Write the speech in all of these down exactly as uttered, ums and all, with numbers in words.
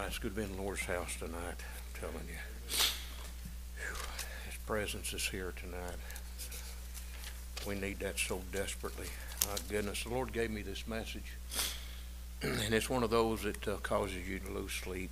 It's good to be in the Lord's house tonight, I'm telling you. Whew. His presence is here tonight. We need that so desperately. My goodness, the Lord gave me this message, and it's one of those that uh, causes you to lose sleep.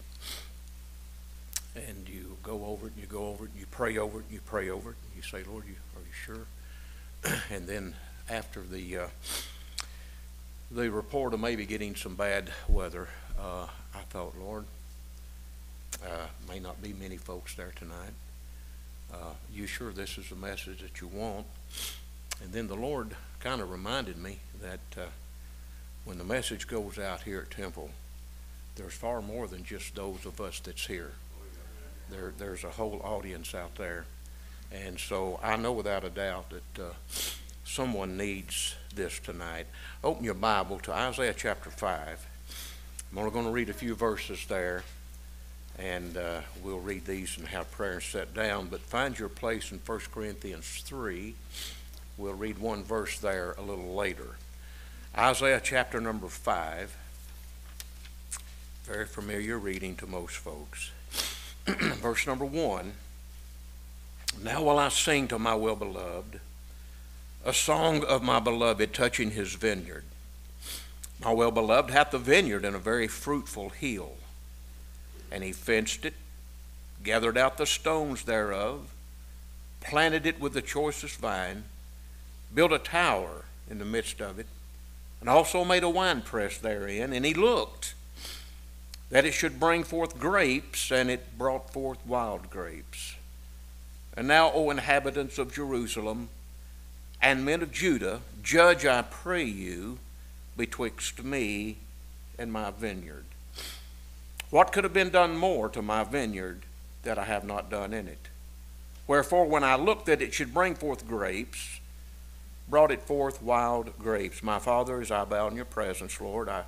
And you go over it, and you go over it, and you pray over it, and you pray over it, and you say, Lord, you, are you sure? And then after the uh, the report of maybe getting some bad weather, uh, I thought, Lord, uh, may not be many folks there tonight. Uh, you sure this is the message that you want? And then the Lord kind of reminded me that uh, when the message goes out here at Temple, there's far more than just those of us that's here. There, there's a whole audience out there. And so I know without a doubt that uh, someone needs this tonight. Open your Bible to Isaiah chapter five. I'm only going to read a few verses there, and uh, we'll read these and have prayer and sit down. But find your place in First Corinthians three. We'll read one verse there a little later. Isaiah chapter number five. Very familiar reading to most folks. Verse number one. Now will I sing to my well-beloved a song of my beloved touching his vineyard. My well-beloved hath a vineyard and a very fruitful hill, and he fenced it, gathered out the stones thereof, planted it with the choicest vine, built a tower in the midst of it, and also made a winepress therein. And he looked that it should bring forth grapes, and it brought forth wild grapes. And now, O inhabitants of Jerusalem and men of Judah, judge, I pray you, betwixt me and my vineyard. What could have been done more to my vineyard that I have not done in it? Wherefore, when I looked that it should bring forth grapes, brought it forth wild grapes. My Father, as I bow in your presence, Lord, I,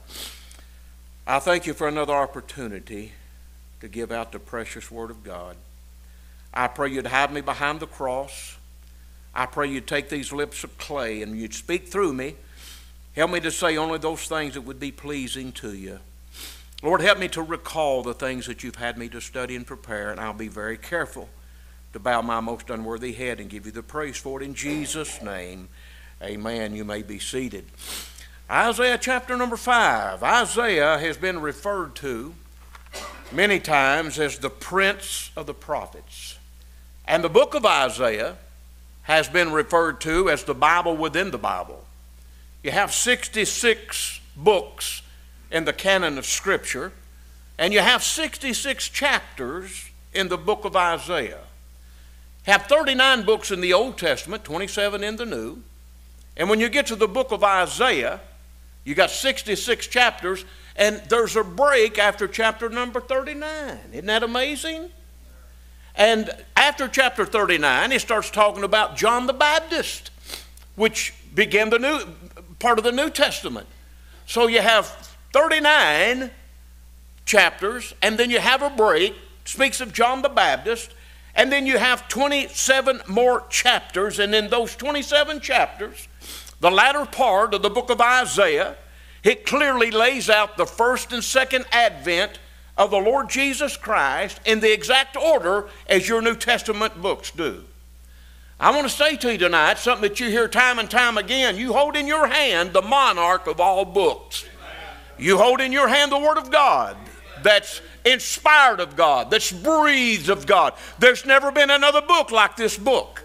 I thank you for another opportunity to give out the precious word of God. I pray you'd hide me behind the cross. I pray you'd take these lips of clay and you'd speak through me. Help me to say only those things that would be pleasing to you. Lord, help me to recall the things that you've had me to study and prepare, and I'll be very careful to bow my most unworthy head and give you the praise for it in Jesus' name. Amen. You may be seated. Isaiah chapter number five. Isaiah has been referred to many times as the prince of the prophets. And the book of Isaiah has been referred to as the Bible within the Bible. You have sixty-six books in the canon of Scripture, and you have sixty-six chapters in the book of Isaiah. You have thirty-nine books in the Old Testament, twenty-seven in the New. And when you get to the book of Isaiah, you got sixty-six chapters, and there's a break after chapter number thirty-nine. Isn't that amazing? And after chapter thirty-nine, he starts talking about John the Baptist, which began the new part of the New Testament. So you have thirty-nine chapters, and then you have a break, speaks of John the Baptist, and then you have twenty-seven more chapters, and in those twenty-seven chapters, the latter part of the book of Isaiah, it clearly lays out the first and second advent of the Lord Jesus Christ in the exact order as your New Testament books do. I want to say to you tonight something that you hear time and time again. You hold in your hand the monarch of all books. You hold in your hand the Word of God that's inspired of God, that's breathed of God. There's never been another book like this book.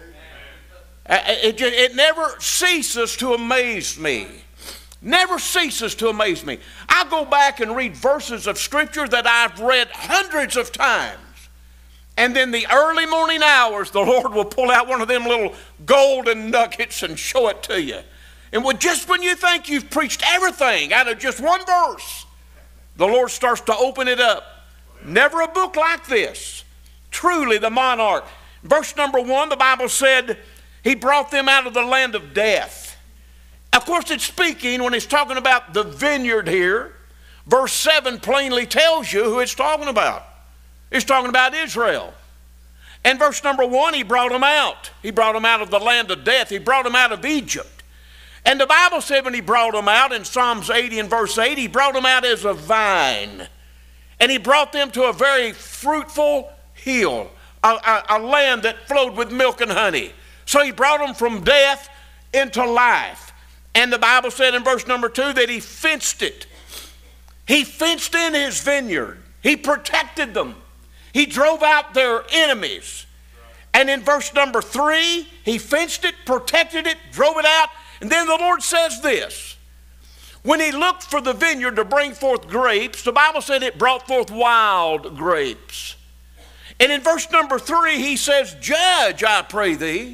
It, it, it never ceases to amaze me. Never ceases to amaze me. I go back and read verses of Scripture that I've read hundreds of times. And then the early morning hours, the Lord will pull out one of them little golden nuggets and show it to you. And just when you think you've preached everything out of just one verse, the Lord starts to open it up. Never a book like this. Truly the monarch. Verse number one, the Bible said, he brought them out of the land of death. Of course, it's speaking when it's talking about the vineyard here. Verse seven plainly tells you who it's talking about. It's talking about Israel. And verse number one, he brought them out. He brought them out of the land of death. He brought them out of Egypt. And the Bible said when he brought them out in Psalms eighty and verse eight, he brought them out as a vine. and he brought them to a very fruitful hill, a, a, a land that flowed with milk and honey. So he brought them from death into life. And the Bible said in verse number two that he fenced it. He fenced in his vineyard. He protected them. He drove out their enemies. And in verse number three, he fenced it, protected it, drove it out. And then the Lord says this. When he looked for the vineyard to bring forth grapes, the Bible said it brought forth wild grapes. And in verse number three, he says, judge, I pray thee,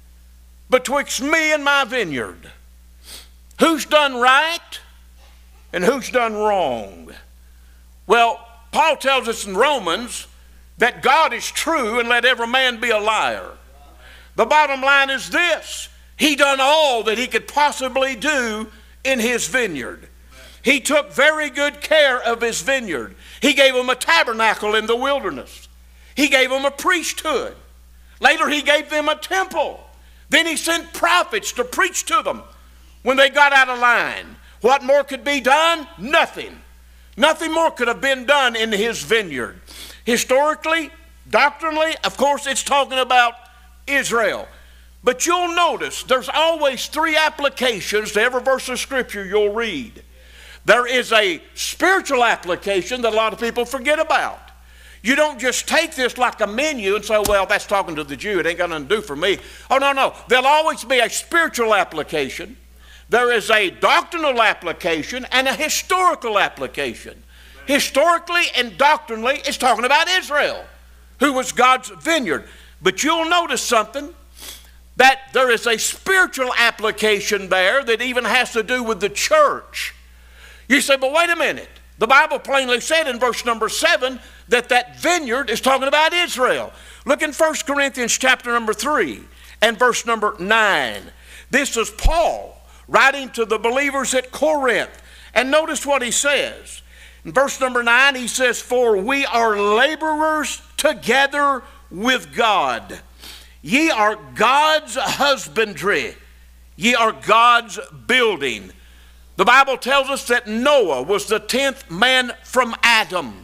betwixt me and my vineyard. Who's done right and who's done wrong? Well, Paul tells us in Romans that God is true and let every man be a liar. The bottom line is this. He done all that he could possibly do in his vineyard. He took very good care of his vineyard. He gave him a tabernacle in the wilderness. He gave them a priesthood. Later he gave them a temple. Then he sent prophets to preach to them when they got out of line. What more could be done? Nothing. Nothing more could have been done in his vineyard. Historically, doctrinally, of course, it's talking about Israel. But you'll notice there's always three applications to every verse of Scripture you'll read. There is a spiritual application that a lot of people forget about. You don't just take this like a menu and say, well, that's talking to the Jew. It ain't got nothing to do for me. Oh, no, no. There'll always be a spiritual application. There is a doctrinal application and a historical application. Historically and doctrinally, it's talking about Israel, who was God's vineyard. But you'll notice something, that there is a spiritual application there that even has to do with the church. You say, but wait a minute. The Bible plainly said in verse number seven that that vineyard is talking about Israel. Look in First Corinthians chapter number three and verse number nine. This is Paul writing to the believers at Corinth. And notice what he says. In verse number nine, he says, for we are laborers together with God. Ye are God's husbandry. Ye are God's building. The Bible tells us that Noah was the tenth man from Adam.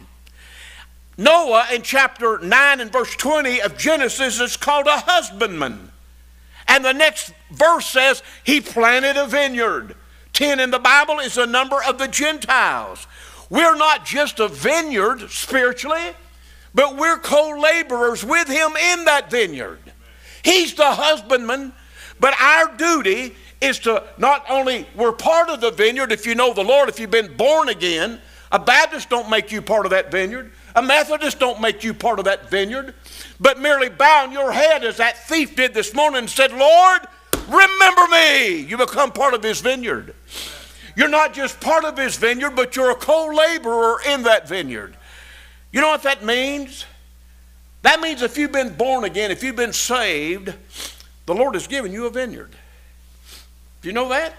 Noah in chapter nine and verse twenty of Genesis is called a husbandman. And the next verse says he planted a vineyard. ten in the Bible is the number of the Gentiles. We're not just a vineyard spiritually, but we're co-laborers with him in that vineyard. He's the husbandman, but our duty is to not only, we're part of the vineyard if you know the Lord, if you've been born again. A Baptist don't make you part of that vineyard. A Methodist don't make you part of that vineyard. But merely bowing your head as that thief did this morning and said, Lord, remember me. You become part of his vineyard. You're not just part of his vineyard, but you're a co-laborer in that vineyard. You know what that means? That means if you've been born again, if you've been saved, the Lord has given you a vineyard. Do you know that?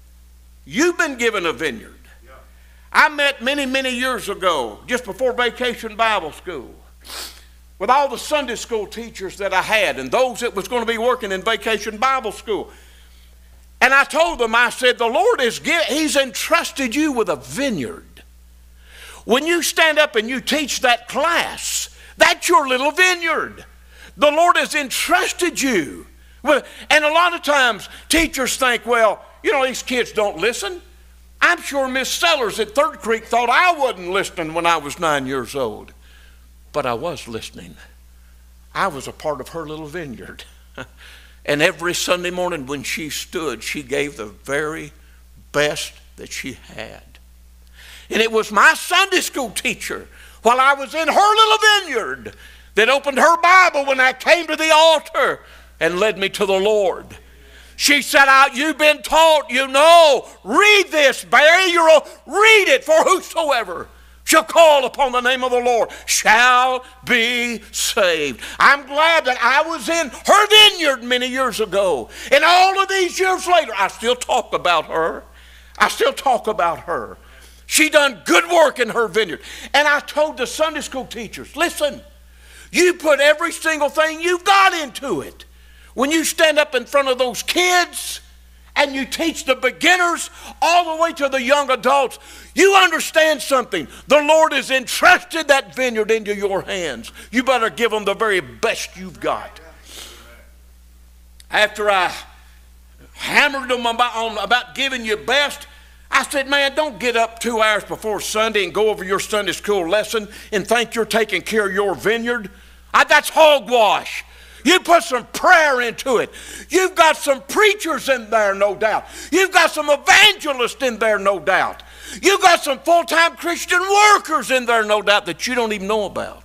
You've been given a vineyard. Yeah. I met many, many years ago, just before Vacation Bible School, with all the Sunday school teachers that I had and those that was going to be working in Vacation Bible School. And I told them, I said, the Lord is give, he's entrusted you with a vineyard. When you stand up and you teach that class, that's your little vineyard. The Lord has entrusted you with, and a lot of times teachers think, well, you know, these kids don't listen. I'm sure Miss Sellers at Third Creek thought I wasn't listening when I was nine years old. But I was listening. I was a part of her little vineyard. And every Sunday morning when she stood, she gave the very best that she had. And it was my Sunday school teacher, while I was in her little vineyard, that opened her Bible when I came to the altar and led me to the Lord. She said, out, you've been taught, you know. Read this, Barry. You're a, read it, for whosoever shall call upon the name of the Lord shall be saved. I'm glad that I was in her vineyard many years ago. And all of these years later, I still talk about her. I still talk about her. She done good work in her vineyard. And I told the Sunday school teachers, listen, you put every single thing you've got into it. When you stand up in front of those kids and you teach the beginners all the way to the young adults, you understand something. The Lord has entrusted that vineyard into your hands. You better give them the very best you've got. After I hammered them about, on, about giving you best, I said, man, don't get up two hours before Sunday and go over your Sunday school lesson and think you're taking care of your vineyard. I, that's hogwash. You put some prayer into it. You've got some preachers in there, no doubt. You've got some evangelists in there, no doubt. You've got some full-time Christian workers in there, no doubt, that you don't even know about.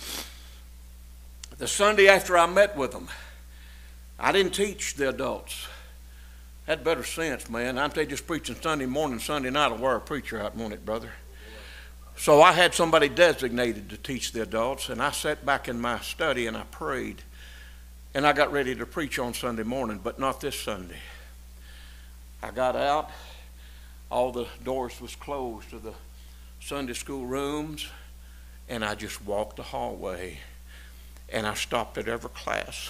The Sunday after I met with them, I didn't teach the adults. Had better sense, man. I'm just preaching Sunday morning, Sunday night. I'll wear a preacher out, won't it, brother? So I had somebody designated to teach the adults, and I sat back in my study and I prayed. And I got ready to preach on Sunday morning, but not this Sunday. I got out. All the doors was closed to the Sunday school rooms, and I just walked the hallway, and I stopped at every class.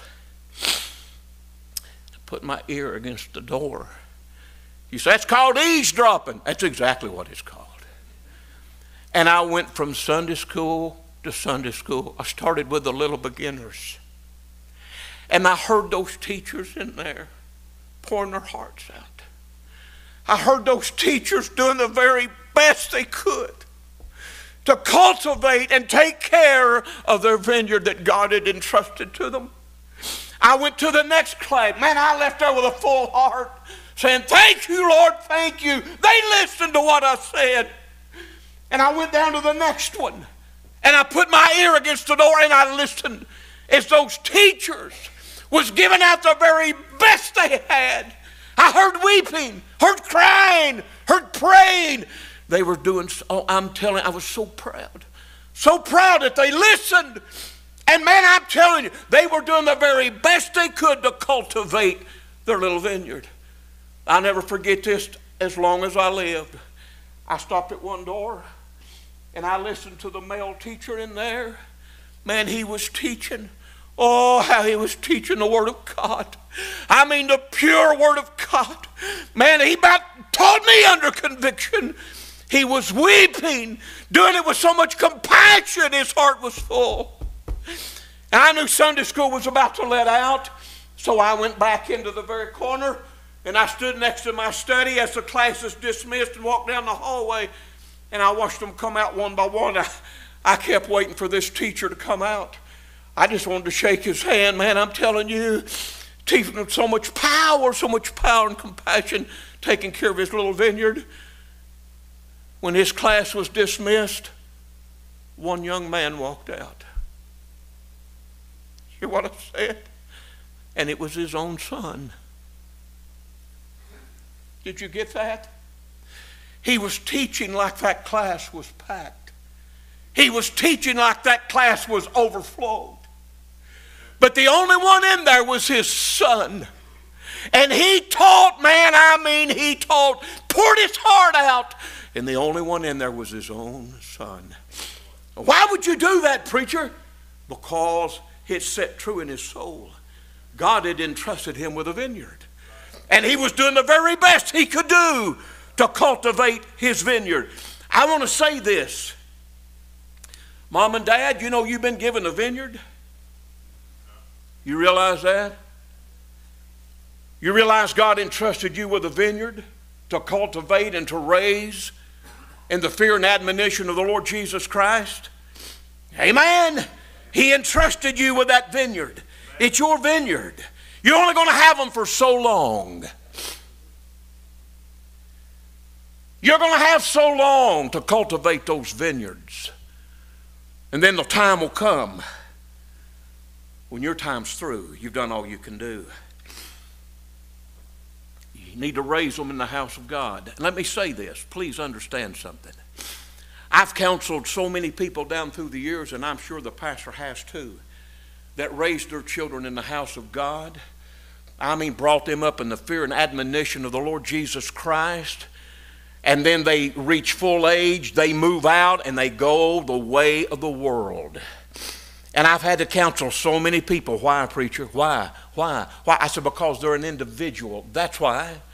Put my ear against the door. You say, that's called eavesdropping. That's exactly what it's called. And I went from Sunday school to Sunday school. I started with the little beginners. And I heard those teachers in there pouring their hearts out. I heard those teachers doing the very best they could to cultivate and take care of their vineyard that God had entrusted to them. I went to the next class. Man, I left there with a full heart saying, thank you, Lord, thank you. They listened to what I said. And I went down to the next one. And I put my ear against the door and I listened as those teachers was giving out the very best they had. I heard weeping, heard crying, heard praying. They were doing, oh, I'm telling you, I was so proud. So proud that they listened. And man, I'm telling you, they were doing the very best they could to cultivate their little vineyard. I'll never forget this as long as I lived. I stopped at one door and I listened to the male teacher in there. Man, he was teaching. Oh, how he was teaching the Word of God. I mean, the pure Word of God. Man, he about taught me under conviction. He was weeping, doing it with so much compassion, his heart was full. And I knew Sunday school was about to let out, so I went back into the very corner, and I stood next to my study as the class was dismissed and walked down the hallway, and I watched them come out one by one. I, I kept waiting for this teacher to come out. I just wanted to shake his hand. Man, I'm telling you, teaching him so much power, so much power and compassion, taking care of his little vineyard. When his class was dismissed, one young man walked out. Hear what I said? And it was his own son. Did you get that? He was teaching like that class was packed. He was teaching like that class was overflowed. But the only one in there was his son. And he taught, man, I mean, he taught, poured his heart out. And the only one in there was his own son. Why would you do that, preacher? Because it set true in his soul. God had entrusted him with a vineyard. And he was doing the very best he could do to cultivate his vineyard. I want to say this. Mom and Dad, you know you've been given a vineyard? You realize that? You realize God entrusted you with a vineyard to cultivate and to raise in the fear and admonition of the Lord Jesus Christ? Amen. He entrusted you with that vineyard. It's your vineyard. You're only going to have them for so long. You're going to have so long to cultivate those vineyards. And then the time will come when your time's through. You've done all you can do. You need to raise them in the house of God. And let me say this. Please understand something. I've counseled so many people down through the years, and I'm sure the pastor has too, that raised their children in the house of God. I mean, brought them up in the fear and admonition of the Lord Jesus Christ. And then they reach full age, they move out, and they go the way of the world. And I've had to counsel so many people. Why, preacher? Why? Why? Why? I said, because they're an individual. That's why.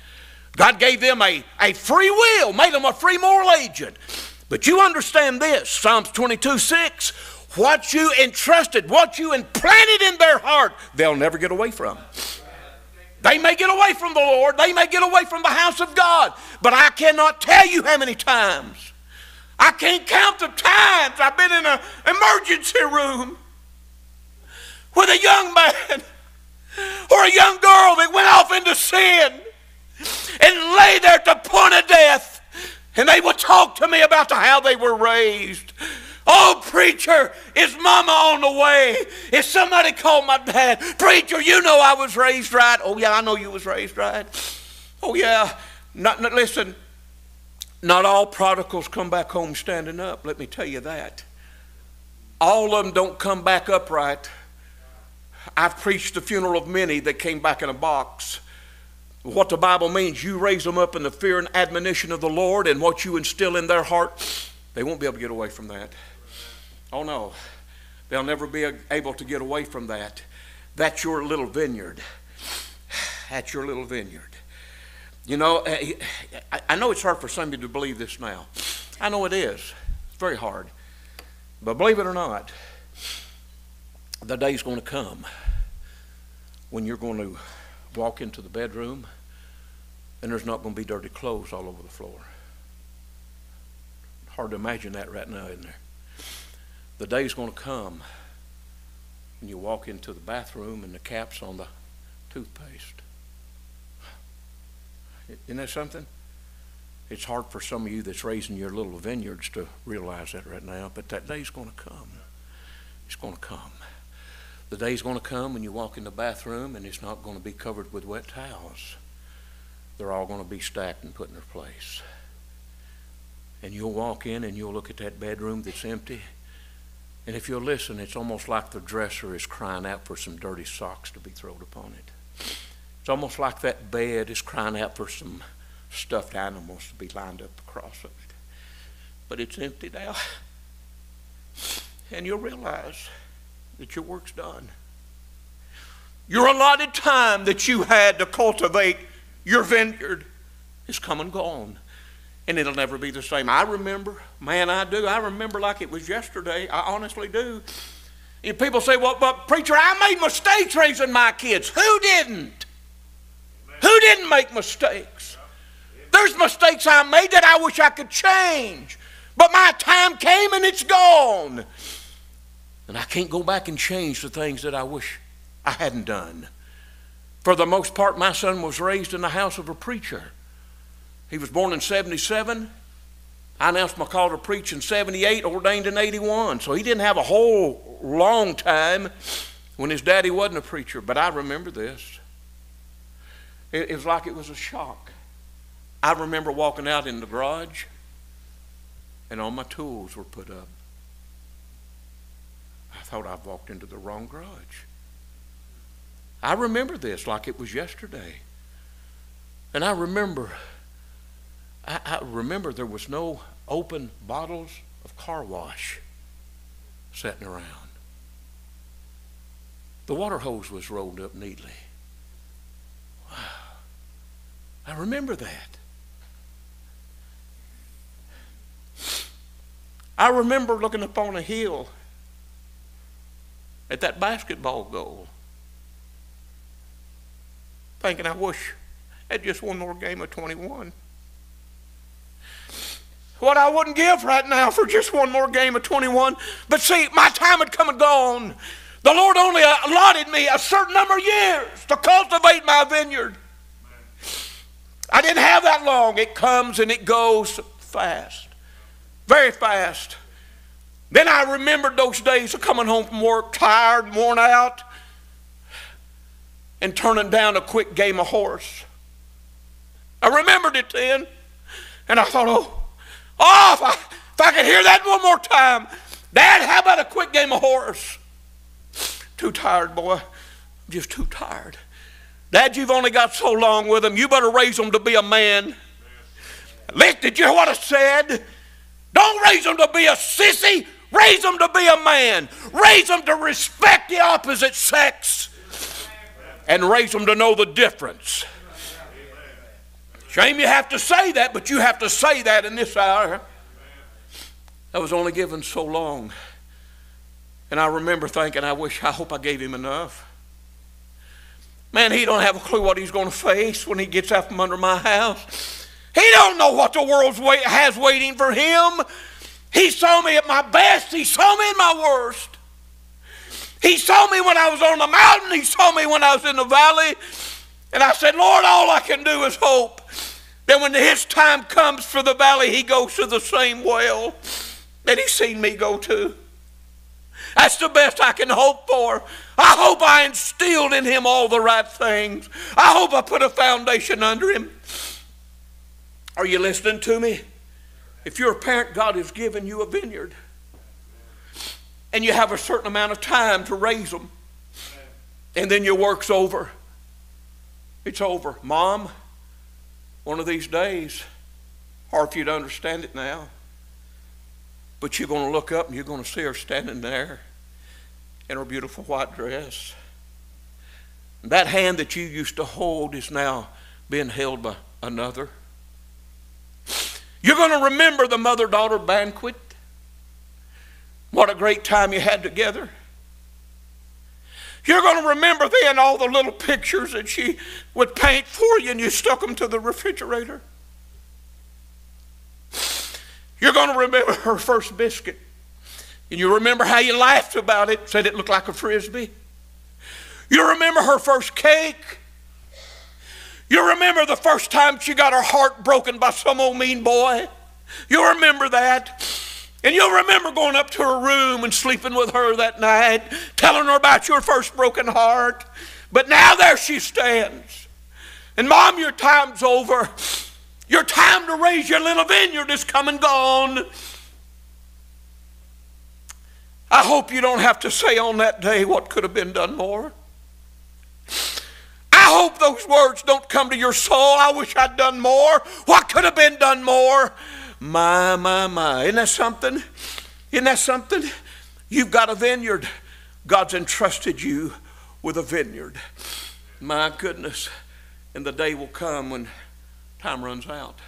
God gave them a, a free will, made them a free moral agent. But you understand this, Psalms twenty-two six, what you entrusted, what you implanted in their heart, they'll never get away from. They may get away from the Lord, they may get away from the house of God, but I cannot tell you how many times. I can't count the times I've been in an emergency room with a young man or a young girl that went off into sin and lay there at the point of death. And they would talk to me about how they were raised. Oh, preacher, is mama on the way? If somebody called my dad, preacher, you know I was raised right. Oh, yeah, I know you was raised right. Oh, yeah. Not, not, listen, not all prodigals come back home standing up. Let me tell you that. All of them don't come back upright. I've preached the funeral of many that came back in a box. What the Bible means, you raise them up in the fear and admonition of the Lord, and what you instill in their heart, they won't be able to get away from that. Oh no, they'll never be able to get away from that. That's your little vineyard. That's your little vineyard. You know, I know it's hard for some of you to believe this now. I know it is. It's very hard. But believe it or not, the day's going to come when you're going to walk into the bedroom and there's not going to be dirty clothes all over the floor. Hard to imagine that right now, isn't there? The day's going to come when you walk into the bathroom and the cap's on the toothpaste. Isn't that something? It's hard for some of you that's raising your little vineyards to realize that right now, but that day's going to come. It's going to come. The day's going to come when you walk in the bathroom and it's not going to be covered with wet towels. They're all going to be stacked and put in their place. And you'll walk in and you'll look at that bedroom that's empty. And if you'll listen, it's almost like the dresser is crying out for some dirty socks to be thrown upon it. It's almost like that bed is crying out for some stuffed animals to be lined up across it. But it's empty now. And you'll realize that your work's done. Your allotted time that you had to cultivate your vineyard is come and gone. And it'll never be the same. I remember, man, I do. I remember like it was yesterday. I honestly do. If people say, well, but preacher, I made mistakes raising my kids. Who didn't? Who didn't make mistakes? There's mistakes I made that I wish I could change. But my time came and it's gone. And I can't go back and change the things that I wish I hadn't done. For the most part, my son was raised in the house of a preacher. He was born in seventy-seven. I announced my call to preach in seventy-eight, ordained in eighty-one. So he didn't have a whole long time when his daddy wasn't a preacher. But I remember this. It, it was like it was a shock. I remember walking out in the garage and all my tools were put up. I thought I'd walked into the wrong garage. I remember this like it was yesterday. And I remember, I, I remember there was no open bottles of car wash sitting around. The water hose was rolled up neatly. Wow. I remember that. I remember looking up on a hill at that basketball goal, thinking I wish I had just one more game of twenty-one. What I wouldn't give right now for just one more game of twenty-one. But see, my time had come and gone. The Lord only allotted me a certain number of years to cultivate my vineyard. I didn't have that long. It comes and it goes fast, very fast. Then I remembered those days of coming home from work tired and worn out and turning down a quick game of horse. I remembered it then, and I thought, oh, oh if I, if I could hear that one more time. Dad, how about a quick game of horse? Too tired, boy. I'm just too tired. Dad, you've only got so long with them. You better raise them to be a man. Lick, did you hear what I said? Don't raise them to be a sissy. Raise them to be a man. Raise them to respect the opposite sex. And raise them to know the difference. Shame you have to say that, but you have to say that in this hour. I was only given so long. And I remember thinking, I wish, I hope I gave him enough. Man, he don't have a clue what he's going to face when he gets out from under my house. He don't know what the world has waiting for him. He saw me at my best. He saw me in my worst. He saw me when I was on the mountain. He saw me when I was in the valley. And I said, Lord, all I can do is hope that when his time comes for the valley, he goes to the same well that he's seen me go to. That's the best I can hope for. I hope I instilled in him all the right things. I hope I put a foundation under him. Are you listening to me? If you're a parent, God has given you a vineyard. And you have a certain amount of time to raise them. And then your work's over. It's over. Mom, one of these days, hard for you to understand it now, but you're going to look up and you're going to see her standing there in her beautiful white dress. That hand that you used to hold is now being held by another. You're going to remember the mother-daughter banquet. What a great time you had together. You're going to remember then all the little pictures that she would paint for you and you stuck them to the refrigerator. You're going to remember her first biscuit. And you remember how you laughed about it, said it looked like a Frisbee. You remember her first cake. You remember the first time she got her heart broken by some old mean boy. You remember that. And you'll remember going up to her room and sleeping with her that night, telling her about your first broken heart. But now there she stands. And Mom, your time's over. Your time to raise your little vineyard is come and gone. I hope you don't have to say on that day what could have been done more. I hope those words don't come to your soul. I wish I'd done more. What could have been done more? My, my, my. Isn't that something? Isn't that something? You've got a vineyard. God's entrusted you with a vineyard. My goodness. And the day will come when time runs out.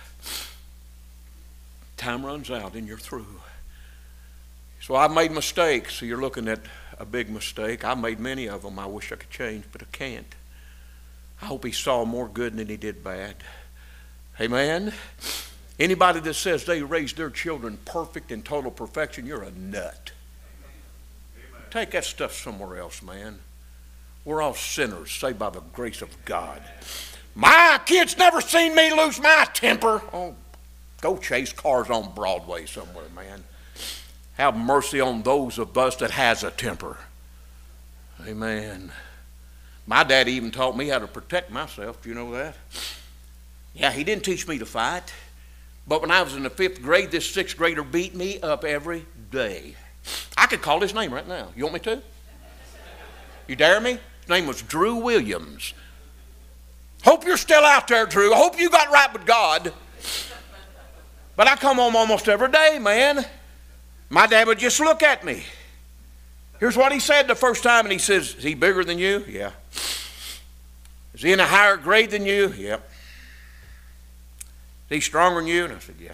Time runs out and you're through. So I've made mistakes. So you're looking at a big mistake. I made many of them. I wish I could change, but I can't. I hope he saw more good than he did bad. Amen? Anybody that says they raised their children perfect in total perfection, you're a nut. Amen. Take that stuff somewhere else, man. We're all sinners, saved by the grace of God. My kids never seen me lose my temper. Oh, go chase cars on Broadway somewhere, man. Have mercy on those of us that has a temper. Amen. My dad even taught me how to protect myself. Do you know that? Yeah, he didn't teach me to fight. But when I was in the fifth grade, this sixth grader beat me up every day. I could call his name right now. You want me to? You dare me? His name was Drew Williams. Hope you're still out there, Drew. I hope you got right with God. But I come home almost every day, man. My dad would just look at me. Here's what he said the first time, and he says, is he bigger than you? Yeah. Is he in a higher grade than you? Yep. Is he stronger than you? And I said, yeah.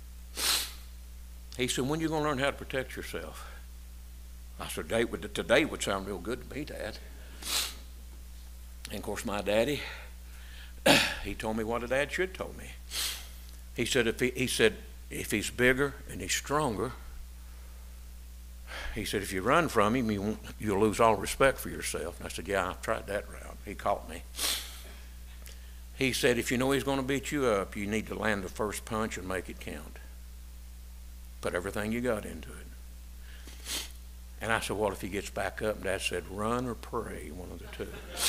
He said, when are you going to learn how to protect yourself? I said, today would, today would sound real good to me, Dad. And of course, my daddy, he told me what a dad should told me. He said, if he, he said, if he's bigger and he's stronger, he said, if you run from him, you won't, you'll lose all respect for yourself. And I said, yeah, I've tried that route. He caught me. He said, if you know he's going to beat you up, you need to land the first punch and make it count. Put everything you got into it. And I said, what if he gets back up? And Dad said, run or pray, one of the two.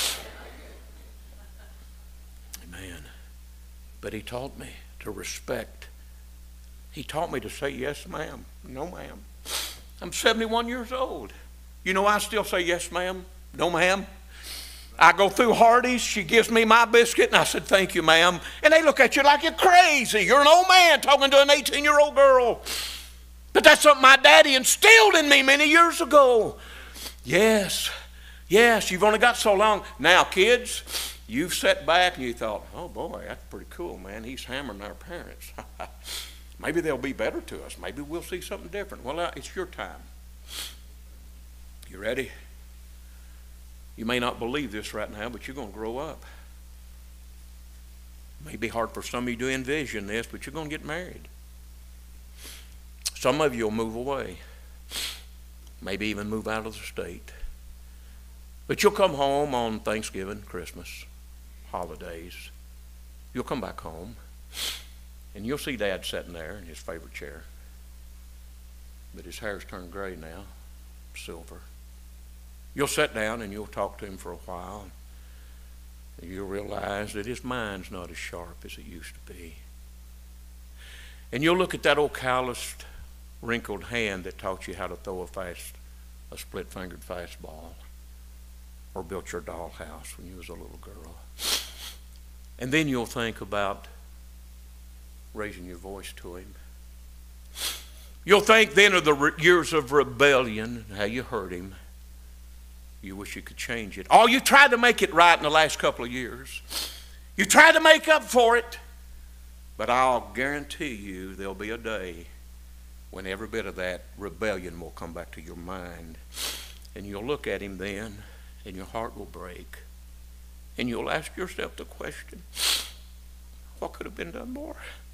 Amen. But he taught me to respect. He taught me to say yes, ma'am, no, ma'am. I'm seventy-one years old. You know, I still say yes, ma'am, no, ma'am. I go through Hardee's. She gives me my biscuit, and I said, thank you, ma'am. And they look at you like you're crazy. You're an old man talking to an eighteen-year-old girl. But that's something my daddy instilled in me many years ago. Yes, yes, you've only got so long. Now, kids, You've sat back and you thought, oh boy, that's pretty cool, man. He's hammering our parents. Maybe they'll be better to us. Maybe we'll see something different. Well, uh, it's your time. You ready? You may not believe this right now, but you're going to grow up. It may be hard for some of you to envision this, but you're going to get married. Some of you will move away. Maybe even move out of the state. But you'll come home on Thanksgiving, Christmas, holidays. You'll come back home, and you'll see Dad sitting there in his favorite chair. But his hair's turned gray now, silver. You'll sit down and you'll talk to him for a while. And you'll realize that his mind's not as sharp as it used to be. And you'll look at that old calloused, wrinkled hand that taught you how to throw a fast, a split-fingered fastball, or built your dollhouse when you was a little girl. And then you'll think about raising your voice to him. You'll think then of the re- years of rebellion, how you hurt him. You wish you could change it. Oh, you tried to make it right in the last couple of years. You tried to make up for it. But I'll guarantee you there'll be a day when every bit of that rebellion will come back to your mind. And you'll look at him then, and your heart will break. And you'll ask yourself the question, what could have been done more?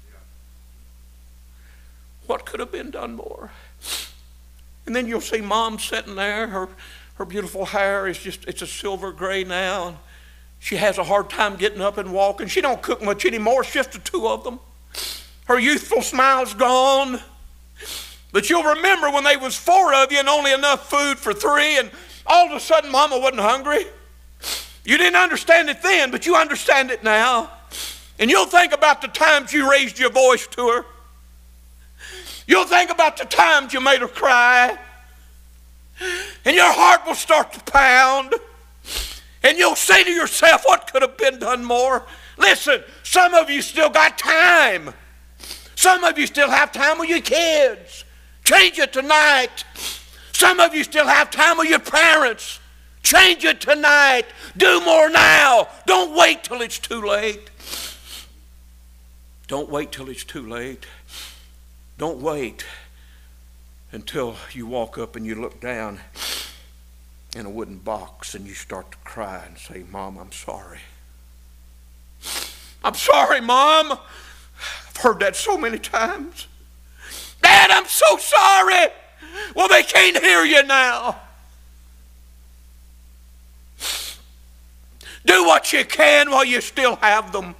What could have been done more? And then you'll see Mom sitting there. Her, her beautiful hair is just, it's a silver gray now. And she has a hard time getting up and walking. She don't cook much anymore. It's just the two of them. Her youthful smile's gone. But you'll remember when there was four of you and only enough food for three, and all of a sudden Mama wasn't hungry. You didn't understand it then, but you understand it now. And you'll think about the times you raised your voice to her. You'll think about the times you made her cry. And your heart will start to pound. And you'll say to yourself, what could have been done more? Listen, some of you still got time. Some of you still have time with your kids. Change it tonight. Some of you still have time with your parents. Change it tonight. Do more now. Don't wait till it's too late. Don't wait till it's too late. Don't wait until you walk up and you look down in a wooden box and you start to cry and say, Mom, I'm sorry. I'm sorry, Mom. I've heard that so many times. Dad, I'm so sorry. Well, they can't hear you now. Do what you can while you still have them.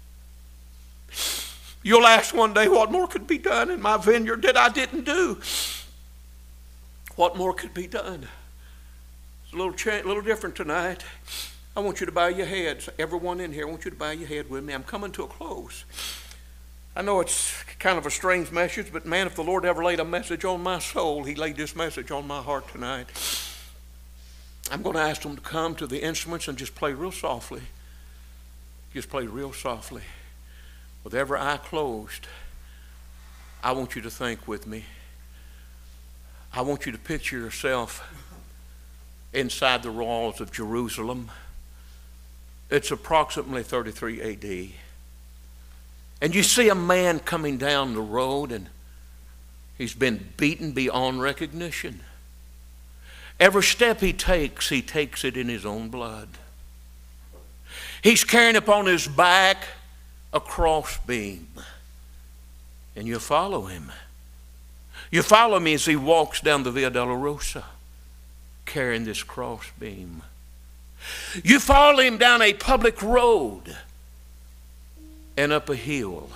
You'll ask one day, what more could be done in my vineyard that I didn't do? What more could be done? It's a little, cha- little different tonight. I want you to bow your heads. Everyone in here, I want you to bow your head with me. I'm coming to a close. I know it's kind of a strange message, but man, if the Lord ever laid a message on my soul, he laid this message on my heart tonight. I'm going to ask them to come to the instruments and just play real softly. Just play real softly. With every eye closed, I want you to think with me. I want you to picture yourself inside the walls of Jerusalem. It's approximately thirty-three A D And you see a man coming down the road, and he's been beaten beyond recognition. Every step he takes, he takes it in his own blood. He's carrying upon his back a crossbeam. And you follow him. You follow me as he walks down the Via Dolorosa, carrying this crossbeam. You follow him down a public road and up a hill.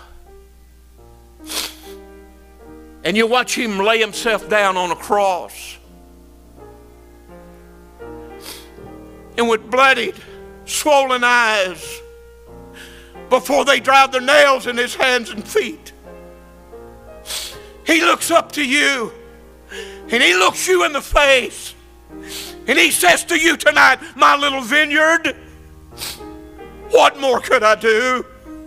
And you watch him lay himself down on a cross. And with bloodied, swollen eyes, before they drive the nails in his hands and feet, he looks up to you, and he looks you in the face, and he says to you tonight, my little vineyard, what more could I do?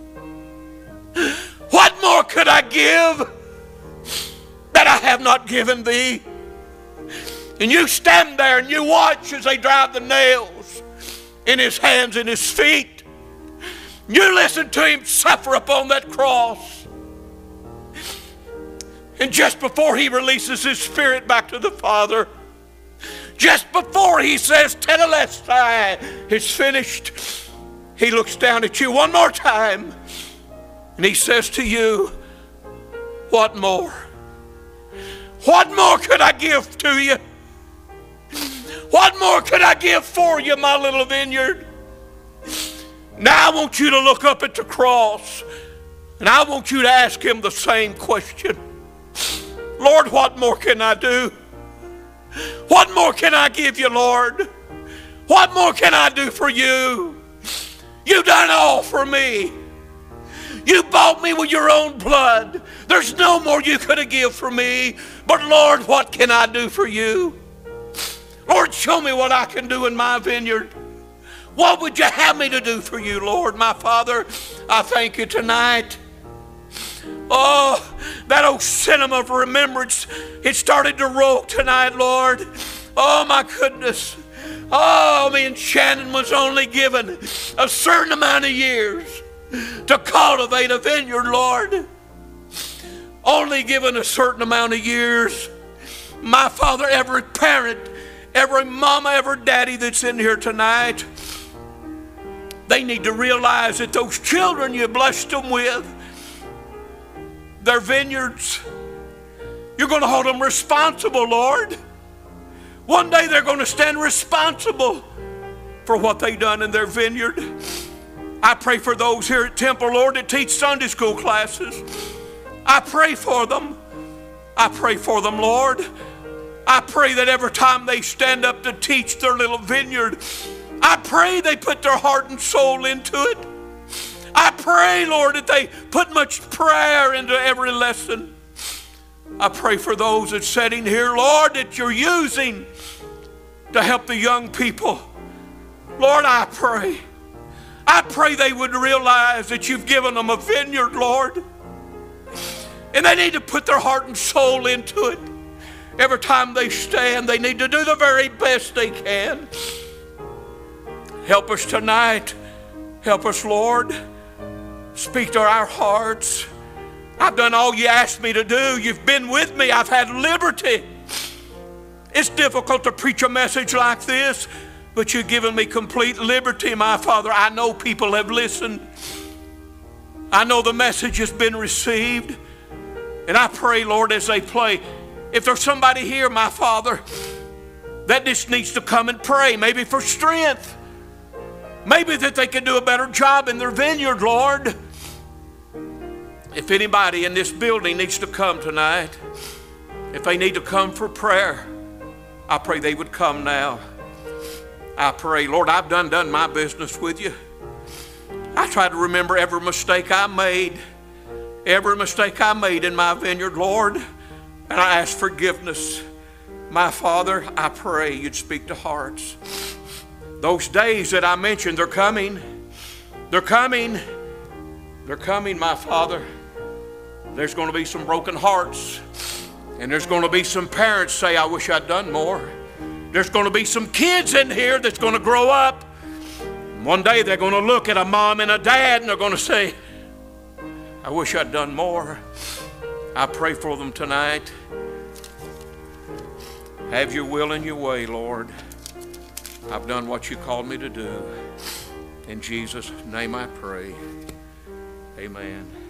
What more could I give that I have not given thee? And you stand there and you watch as they drive the nails in his hands and his feet. You listen to him suffer upon that cross. And just before he releases his spirit back to the Father, just before he says, Tetelestai, it's finished, he looks down at you one more time and he says to you, what more? What more could I give to you? What more could I give for you, my little vineyard? Now I want you to look up at the cross and I want you to ask him the same question. Lord, what more can I do? What more can I give you, Lord? What more can I do for you? You've done all for me. You bought me with your own blood. There's no more you could have given for me. But Lord, what can I do for you? Lord, show me what I can do in my vineyard. What would you have me to do for you, Lord, my Father? I thank you tonight. Oh, that old cinema of remembrance, it started to roll tonight, Lord. Oh, my goodness. Oh, me and Shannon was only given a certain amount of years to cultivate a vineyard, Lord. Only given a certain amount of years. My Father, every parent, every mama, every daddy that's in here tonight, they need to realize that those children you blessed them with, their vineyards, you're going to hold them responsible, Lord. One day they're going to stand responsible for what they've done in their vineyard. I pray for those here at Temple, Lord, that teach Sunday school classes. I pray for them. I pray for them, Lord. I pray that every time they stand up to teach their little vineyard, I pray they put their heart and soul into it. I pray, Lord, that they put much prayer into every lesson. I pray for those that's sitting here, Lord, that you're using to help the young people. Lord, I pray. I pray they would realize that you've given them a vineyard, Lord. And they need to put their heart and soul into it. Every time they stand, they need to do the very best they can. Help us tonight. Help us, Lord. Speak to our hearts. I've done all you asked me to do. You've been with me. I've had liberty. It's difficult to preach a message like this, but you've given me complete liberty, my Father. I know people have listened. I know the message has been received. And I pray, Lord, as they play, if there's somebody here, my Father, that just needs to come and pray, maybe for strength. Maybe that they can do a better job in their vineyard, Lord. If anybody in this building needs to come tonight, if they need to come for prayer, I pray they would come now. I pray, Lord, I've done done my business with you. I try to remember every mistake I made, every mistake I made in my vineyard, Lord, and I ask forgiveness. My Father, I pray you'd speak to hearts. Those days that I mentioned, they're coming. They're coming. They're coming, my Father. There's going to be some broken hearts. And there's going to be some parents say, I wish I'd done more. There's going to be some kids in here that's going to grow up. One day they're going to look at a mom and a dad and they're going to say, I wish I'd done more. I pray for them tonight. Have your will and your way, Lord. I've done what you called me to do. In Jesus' name I pray. Amen.